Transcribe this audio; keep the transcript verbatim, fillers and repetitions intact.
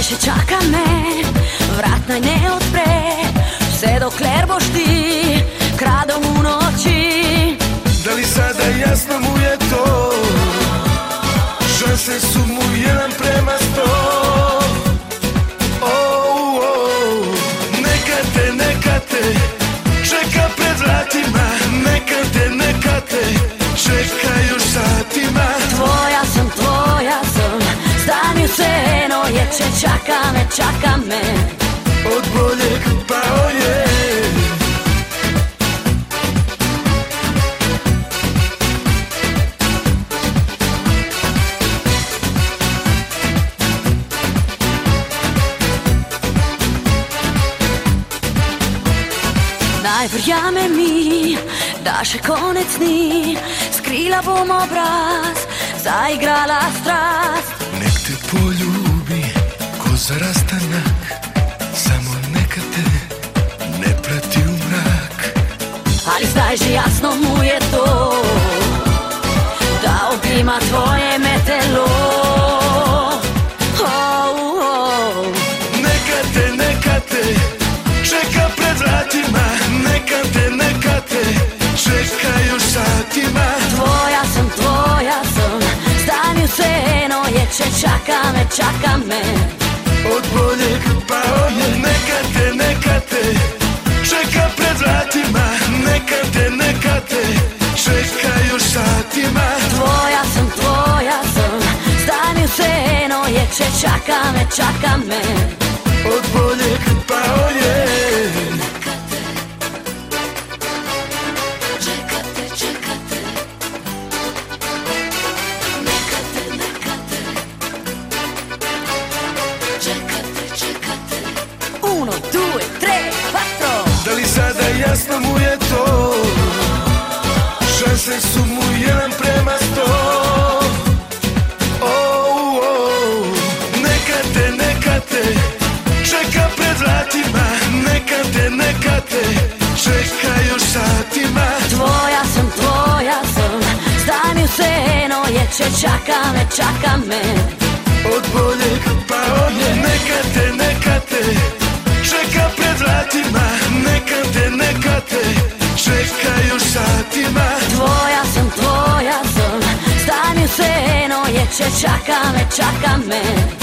Dvojeće čaka me, vrat naj ne odpre, vse dokler boš ti kradom v noči. Da li sada jasno mu je to, šanse su mu jedan prema sto. Oh, oh, neka te, neka te čeka pred vratima, neka te, neka te čeka još satima. Tvoja sam, tvoja sam, stani vseeno je, če čaka me, čaka me. Od boljeg pao je. Naj verjame mi, da še konec ni, skrila bom obraz, zaigrala strast. Nek te poljubi ko zarastanak, samo neka te ne prati u mrak. Ali zdaj že jasno mu je to, da obima tvoje me telo. Oh, oh. Neka te, neka te čeka pred vratima, neka te, neka te čeka još satima. Tvoja sam, tvoja sam, stani vseeno je, če čaka me, čaka me. Od boljeg pao je. Neka te, neka te čeka pred vratima, neka te, neka te čeka još satima. Tvoja sam, tvoja sam, stani vseeno je, če čaka me, čaka me. Od boljeg pao je. Uno, due, tre, quattro. Da li sada jasno mu je to, šanse su mu jedan prema sto. Oh, oh, neka te, neka te čeka pred vratima, neka te, neka te čeka još satima. Tvoja sam, tvoja sam, stani vseeno je, če čaka me, čaka me. Od boljeg pao je. Neka te, neka te čeka pred vratima, neka te, neka te čeka još satima. Tvoja sam, tvoja sam, stani vseeno je, če čaka me, čaka me.